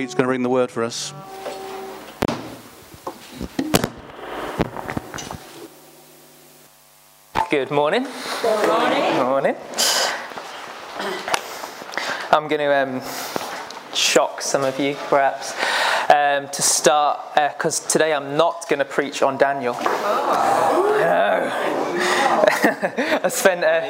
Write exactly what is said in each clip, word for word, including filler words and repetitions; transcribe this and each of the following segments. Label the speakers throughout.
Speaker 1: Pete's going to bring the word for us.
Speaker 2: Good morning.
Speaker 3: Good morning.
Speaker 2: Good morning. I'm going to um, shock some of you, perhaps, um, to start, because uh, today I'm not going to preach on Daniel. Oh. No. I spent... Uh,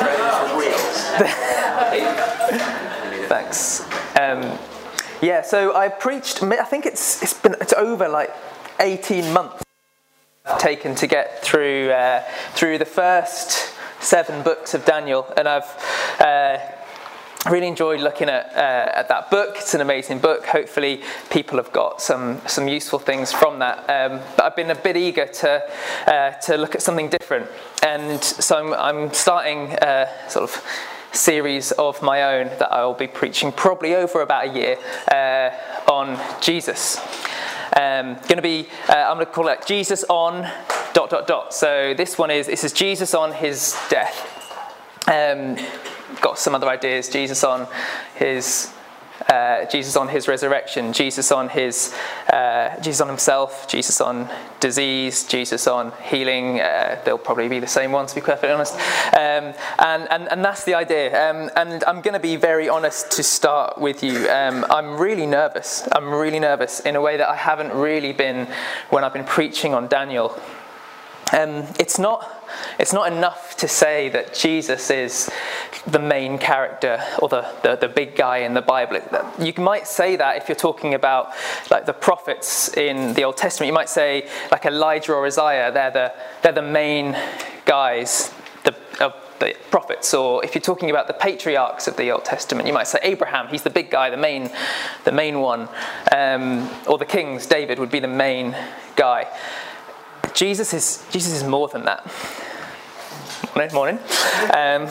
Speaker 2: Thanks. Um, yeah, so I preached, I think it's it's been it's over like eighteen months taken to get through uh, through the first seven books of Daniel, and I've uh, really enjoyed looking at uh, at that book. It's an amazing book. Hopefully, people have got some some useful things from that. Um, but I've been a bit eager to uh, to look at something different, and so I'm, I'm starting a sort of series of my own that I will be preaching probably over about a year uh, on Jesus. Um, going to be, uh, I'm going to call it Jesus on dot dot dot. So this one is, this is Jesus on his death. Um, got some other ideas. Jesus on his, uh, Jesus on his resurrection. Jesus on his, uh, Jesus on himself. Jesus on disease. Jesus on healing. Uh, they'll probably be the same ones, to be perfectly honest. Um, and, and and that's the idea. Um, and I'm going to be very honest to start with you. Um, I'm really nervous. I'm really nervous in a way that I haven't really been when I've been preaching on Daniel. Um, it's not it's not enough to say that Jesus is the main character or the, the, the big guy in the Bible. You might say that if you're talking about like the prophets in the Old Testament. You might say like Elijah or Isaiah, they're the they're the main guys the, of the prophets. Or if you're talking about the patriarchs of the Old Testament, you might say Abraham, he's the big guy, the main the main one. Um, or the kings, David would be the main guy. Jesus is Jesus is more than that. Morning, morning. Um,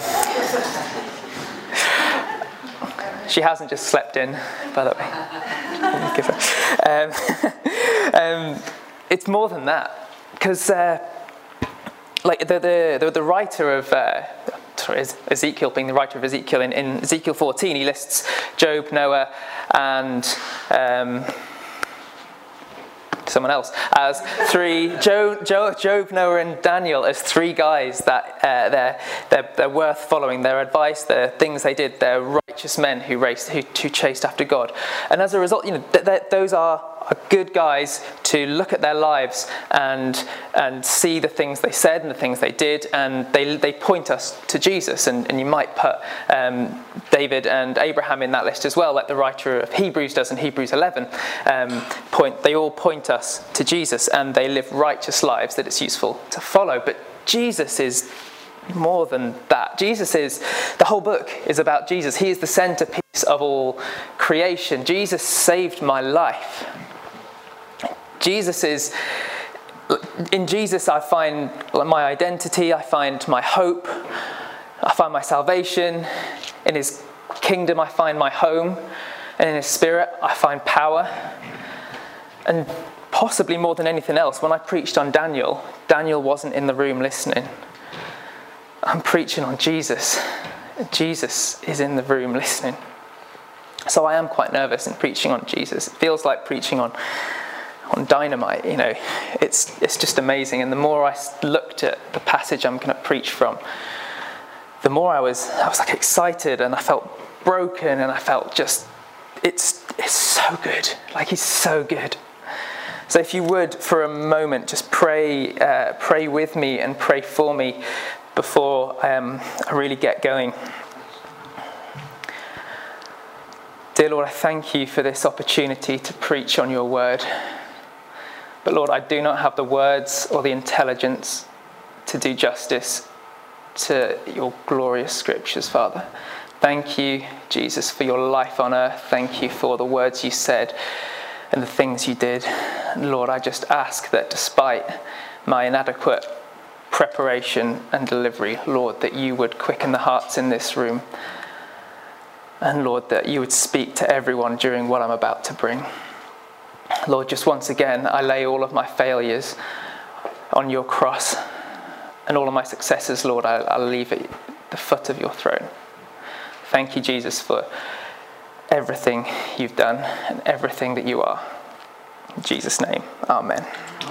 Speaker 2: she hasn't just slept in, by the way. Give her. Um, um, it's more than that, because uh, like the the the, the writer of uh, sorry, Ezekiel, being the writer of Ezekiel, in, in Ezekiel fourteen, he lists Job, Noah, and Um, someone else as three Job, Job, Job, Noah, and Daniel as three guys that uh, they're, they're they're worth following. Their advice, the things they did, they're righteous men who raced, who, who chased after God. And as a result, you know, th- th- those are, are good guys to look at their lives and and see the things they said and the things they did, and they they point us to Jesus. And, and you might put um, David and Abraham in that list as well, like the writer of Hebrews does in Hebrews eleven. Um, point they all point us to Jesus, and they live righteous lives that it's useful to follow. But Jesus is more than that. Jesus is, the whole book is about Jesus. He is the centerpiece of all creation. Jesus saved my life. Jesus is, in Jesus I find my identity, I find my hope, I find my salvation. In his kingdom I find my home, and in his spirit I find power. And possibly more than anything else, when I preached on Daniel, Daniel wasn't in the room listening. I'm preaching on Jesus. Jesus is in the room listening. So I am quite nervous in preaching on Jesus. It feels like preaching on on dynamite, you know. It's it's just amazing. And the more I looked at the passage I'm going to preach from, the more I was I was like excited, and I felt broken, and I felt just it's it's so good. Like he's so good. So if you would, for a moment, just pray uh, pray with me and pray for me before um, I really get going. Dear Lord, I thank you for this opportunity to preach on your word. But Lord, I do not have the words or the intelligence to do justice to your glorious scriptures, Father. Thank you, Jesus, for your life on earth. Thank you for the words you said and the things you did. And Lord, I just ask that despite my inadequate preparation and delivery, Lord, that you would quicken the hearts in this room. And Lord, that you would speak to everyone during what I'm about to bring. Lord, just once again, I lay all of my failures on your cross, and all of my successes, Lord, I'll, I'll leave at the foot of your throne. Thank you, Jesus, for everything you've done and everything that you are. In Jesus' name, amen.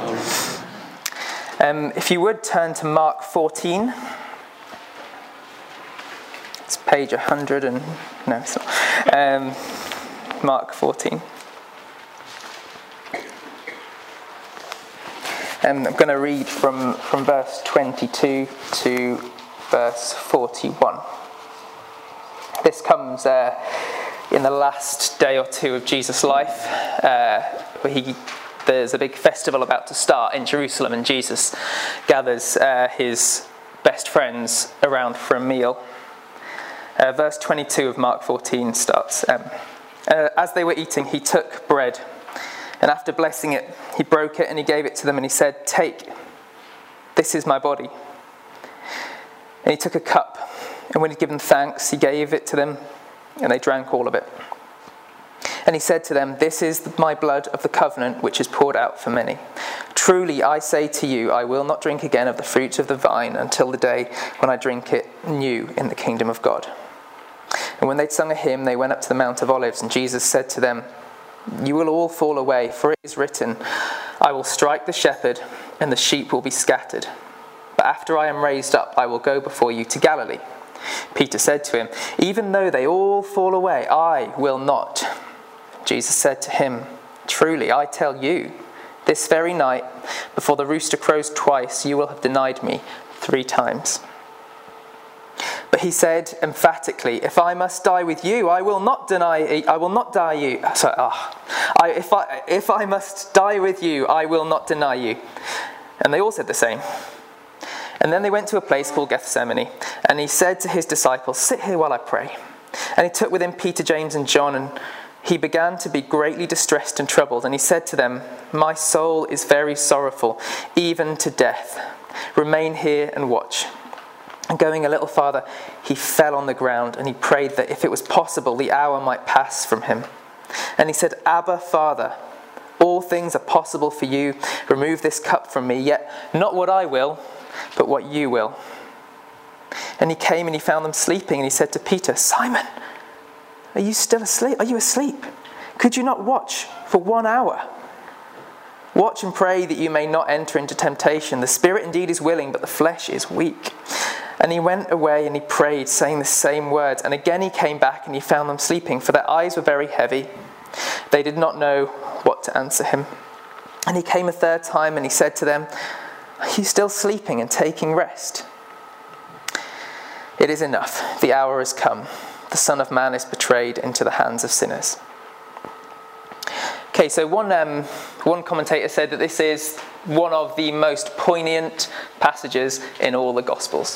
Speaker 2: Um, if you would turn to Mark fourteen. It's page one hundred and... No, it's not. Um, Mark fourteen. Um, I'm going to read from, from verse twenty-two to verse forty-one. This comes uh, in the last day or two of Jesus' life, uh, where he, there's a big festival about to start in Jerusalem, and Jesus gathers uh, his best friends around for a meal. Uh, verse twenty-two of Mark fourteen starts. Um, uh, As they were eating, he took bread, and after blessing it, he broke it and he gave it to them, and he said, "Take, this is my body." And he took a cup, and when he'd given thanks, he gave it to them, and they drank all of it. And he said to them, "This is my blood of the covenant, which is poured out for many. Truly, I say to you, I will not drink again of the fruit of the vine until the day when I drink it new in the kingdom of God." And when they'd sung a hymn, they went up to the Mount of Olives, and Jesus said to them, "You will all fall away, for it is written, I will strike the shepherd, and the sheep will be scattered. But after I am raised up, I will go before you to Galilee." Peter said to him, "Even though they all fall away, I will not." Jesus said to him, "Truly, I tell you, this very night, before the rooster crows twice, you will have denied me three times." But he said emphatically, "If I must die with you, I will not deny. I will not die you. Sorry, oh, I, if I if I must die with you, I will not deny you." And they all said the same. And then they went to a place called Gethsemane, and he said to his disciples, "Sit here while I pray." And he took with him Peter, James, and John, and he began to be greatly distressed and troubled. And he said to them, "My soul is very sorrowful, even to death. Remain here and watch." And going a little farther, he fell on the ground, and he prayed that if it was possible, the hour might pass from him. And he said, "Abba, Father, all things are possible for you. Remove this cup from me, yet not what I will, but what you will." And he came and he found them sleeping, and he said to Peter, "Simon, are you still asleep? Are you asleep? Could you not watch for one hour? Watch and pray that you may not enter into temptation. The spirit indeed is willing, but the flesh is weak." And he went away and he prayed, saying the same words. And again he came back and he found them sleeping, for their eyes were very heavy. They did not know what to answer him. And he came a third time and he said to them, "Are you still sleeping and taking rest? It is enough. The hour has come. The Son of Man is betrayed into the hands of sinners." Okay, so one um, one commentator said that this is one of the most poignant passages in all the Gospels.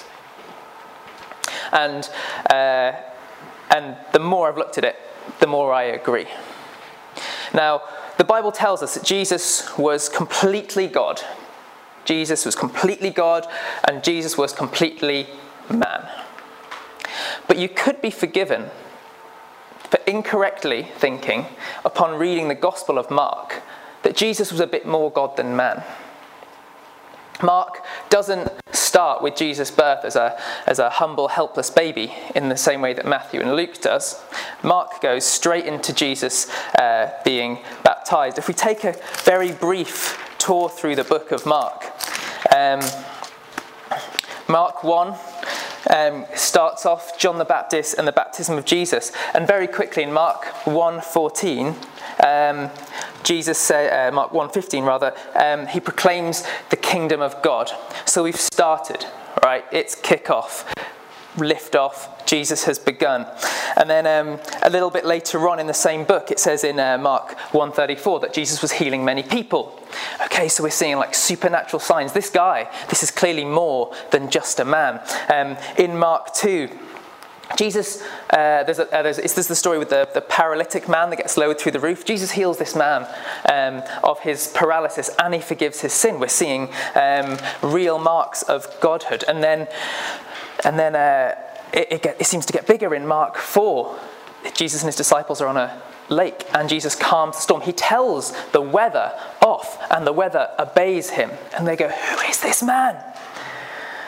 Speaker 2: And uh, and the more I've looked at it, the more I agree. Now, the Bible tells us that Jesus was completely God. Jesus was completely God, and Jesus was completely man. But you could be forgiven for incorrectly thinking, upon reading the Gospel of Mark, that Jesus was a bit more God than man. Mark doesn't start with Jesus' birth as a, as a humble, helpless baby in the same way that Matthew and Luke does. Mark goes straight into Jesus uh, being baptized. If we take a very brief tour through the book of Mark, um, Mark one um, starts off John the Baptist and the baptism of Jesus. And very quickly in Mark one fourteen, um, Jesus say, uh, Mark one fifteen rather, um, he proclaims the kingdom of God. So we've started, right? It's kick off, lift off. Jesus has begun. And then um, a little bit later on in the same book, it says in uh, Mark one thirty-four that Jesus was healing many people. Okay, so we're seeing like supernatural signs. This guy, this is clearly more than just a man. Um, in Mark two, Jesus, uh, there's, a, uh, there's, it's, there's the story with the, the paralytic man that gets lowered through the roof. Jesus heals this man um, of his paralysis, and he forgives his sin. We're seeing um, real marks of godhood. And then, and then uh, it, it, get, it seems to get bigger in Mark four. Jesus and his disciples are on a lake, and Jesus calms the storm. He tells the weather off, and the weather obeys him. And they go, "Who is this man?"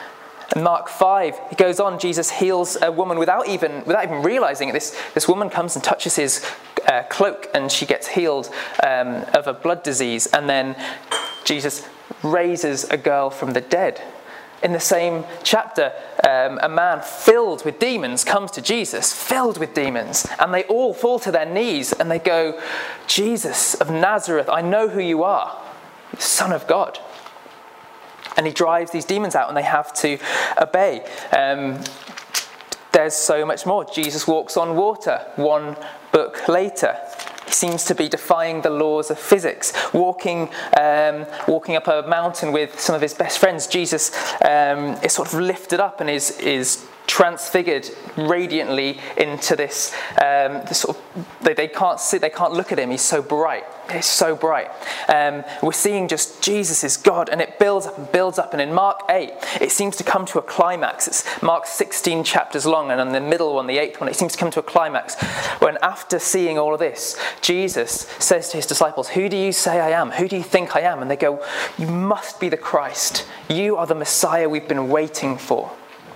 Speaker 2: In Mark five, he goes on, Jesus heals a woman without even without even realizing it. This, this woman comes and touches his uh, cloak and she gets healed um, of a blood disease. And then Jesus raises a girl from the dead. In the same chapter, um, a man filled with demons comes to Jesus, filled with demons, and they all fall to their knees and they go, Jesus of Nazareth, I know who you are, Son of God. And he drives these demons out and they have to obey. Um, there's so much more. Jesus walks on water one book later. He seems to be defying the laws of physics, walking um, walking up a mountain with some of his best friends. Jesus um, is sort of lifted up and is is transfigured radiantly into this, um, this sort of, they, they can't see, they can't look at him. He's so bright. He's so bright. Um, we're seeing just Jesus is God, and it builds up and builds up. And in Mark eight, it seems to come to a climax. It's Mark sixteen chapters long, and on the middle one, the eighth one, it seems to come to a climax when, after seeing all of this, Jesus says to his disciples, "Who do you say I am? Who do you think I am?" And they go, "You must be the Christ. You are the Messiah we've been waiting for.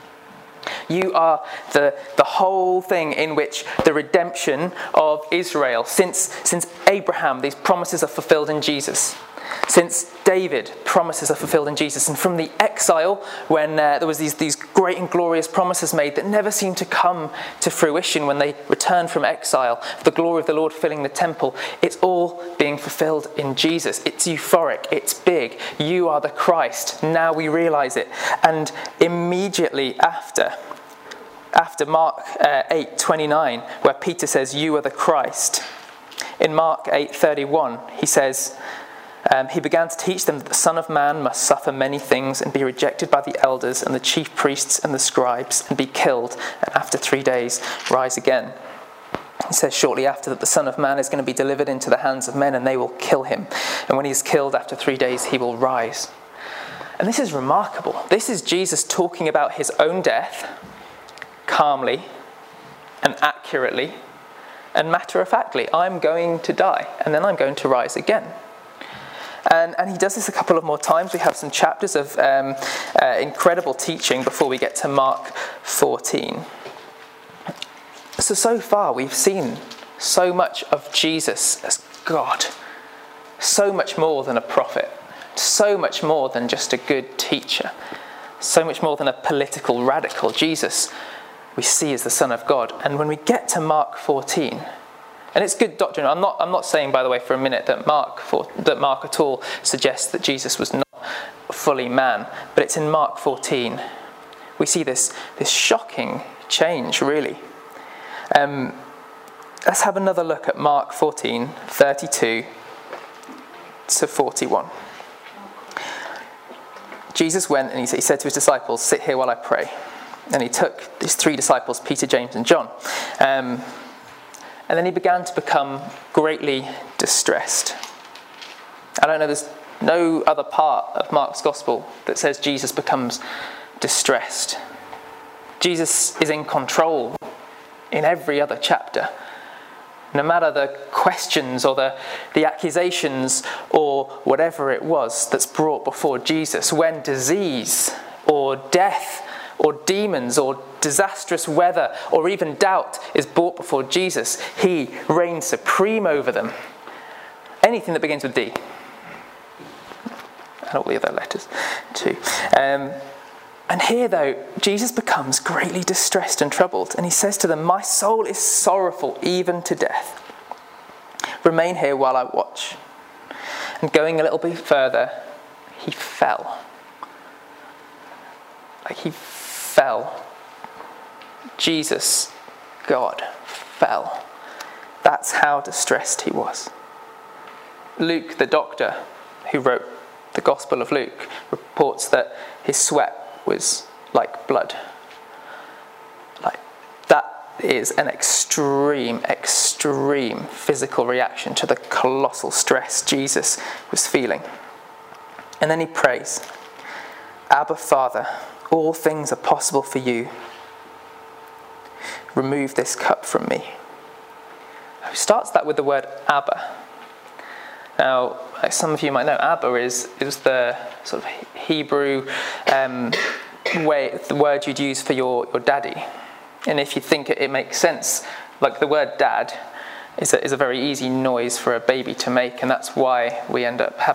Speaker 2: You are the, the whole thing in which the redemption of Israel, since, since Abraham, these promises are fulfilled in Jesus. Since David, promises are fulfilled in Jesus. And from the exile, when uh, there was these, these great and glorious promises made that never seemed to come to fruition when they returned from exile, the glory of the Lord filling the temple, it's all being fulfilled in Jesus. It's euphoric. It's big. You are the Christ. Now we realize it. And immediately after, after Mark uh, eight twenty-nine, where Peter says, "You are the Christ," in Mark eight thirty-one, he says, Um, he began to teach them that the Son of Man must suffer many things and be rejected by the elders and the chief priests and the scribes and be killed, and after three days rise again. He says shortly after that the Son of Man is going to be delivered into the hands of men and they will kill him. And when he is killed after three days, he will rise. And this is remarkable. This is Jesus talking about his own death calmly and accurately and matter-of-factly. I'm going to die and then I'm going to rise again. And, and he does this a couple of more times. We have some chapters of um, uh, incredible teaching before we get to Mark fourteen. So, so far we've seen so much of Jesus as God. So much more than a prophet. So much more than just a good teacher. So much more than a political radical. Jesus we see as the Son of God. And when we get to Mark fourteen... and it's good doctrine. I'm not. I'm not saying, by the way, for a minute that Mark, for, that Mark at all suggests that Jesus was not fully man. But it's in Mark fourteen we see this this shocking change. Really. Um, let's have another look at Mark fourteen thirty-two to forty-one. Jesus went and he said to his disciples, "Sit here while I pray." And he took his three disciples, Peter, James, and John. Um, And then he began to become greatly distressed. I don't know, there's no other part of Mark's gospel that says Jesus becomes distressed. Jesus is in control in every other chapter. No matter the questions or the, the accusations or whatever it was that's brought before Jesus, when disease or death or demons or disastrous weather or even doubt is brought before Jesus, he reigns supreme over them. Anything that begins with D. And all the other letters too. Um, and here though, Jesus becomes greatly distressed and troubled, and he says to them, "My soul is sorrowful even to death. Remain here while I watch." And going a little bit further, he fell. Like he fell. Jesus, God, fell. That's how distressed he was. Luke, the doctor who wrote the Gospel of Luke, reports that his sweat was like blood. Like that is an extreme, extreme physical reaction to the colossal stress Jesus was feeling. And then he prays, "Abba, Father, all things are possible for you. Remove this cup from me." He starts that with the word Abba. Now, as some of you might know, Abba is, is the sort of Hebrew um, way, the word you'd use for your, your daddy. And if you think it, it makes sense, like the word dad is a, is a very easy noise for a baby to make, and that's why we end up having